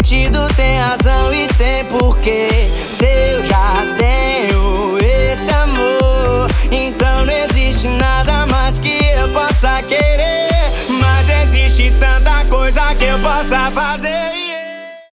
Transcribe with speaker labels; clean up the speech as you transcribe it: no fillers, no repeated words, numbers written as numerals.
Speaker 1: sentido, tem razão e tem porquê. Se eu já tenho esse amor, então não existe nada mais que eu possa querer. Mas existe tanta coisa que eu possa fazer.